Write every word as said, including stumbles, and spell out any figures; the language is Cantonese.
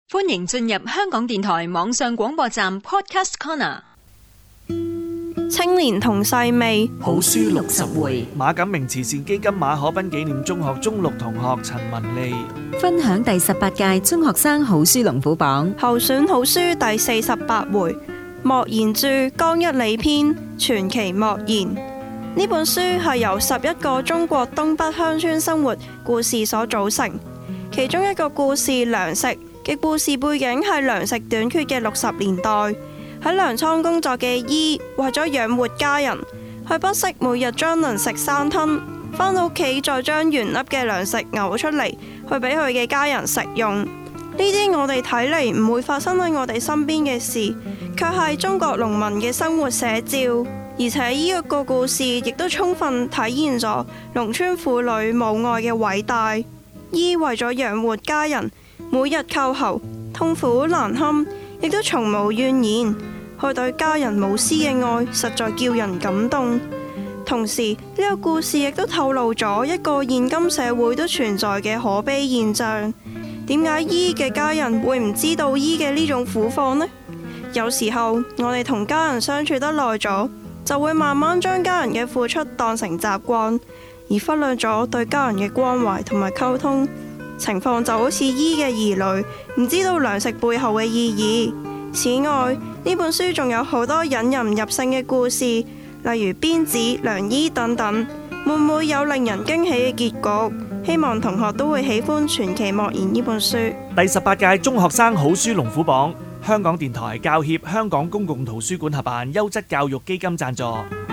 歡迎進入香港電台網上廣播站 Podcast Corner。 青年同細味好書六十回，馬錦明慈善基金馬可斌紀念中學中六同學陳文莉分享第十八屆中學生好書龍虎榜候選好書第四十八回，莫言著《江一里篇》，傳奇莫言。呢本書係由十一個中國東北鄉村生活故事所組成，其中一個故事糧食嘅故事背景係糧食短缺嘅六十年代，喺糧倉工作嘅伊為咗養活家人，佢不惜每日將糧食生吞，返到屋企再將原粒嘅糧食嘔出嚟，去俾佢嘅家人食用。呢啲我哋睇嚟唔會發生喺我哋身邊嘅事，卻係中國農民嘅生活寫照。而且呢一個故事亦都充分體現咗農村婦女母愛嘅偉大。伊為咗養活家人，每日叩喉，痛苦難堪，亦都從無怨言。佢對家人無私嘅愛，實在叫人感動。同時，呢、這個故事亦都透露咗一個現今社會都存在嘅可悲現象。點解伊嘅家人會唔知道伊嘅呢種苦況呢？有時候我哋同家人相處得耐咗，就會慢慢將家人嘅付出當成習慣，而忽略咗對家人嘅關懷同埋溝通。情況就好似伊嘅兒女唔知道糧食背後嘅意義。此外，呢本書仲有好多引人入勝嘅故事，例如鞭子、良醫等等，會唔會有令人驚喜嘅結局？希望同學都會喜歡《傳奇莫言》呢本書。 第十八屆中學生好書龍虎榜，香港電台教協、香港公共圖書館合辦，優質教育基金贊助。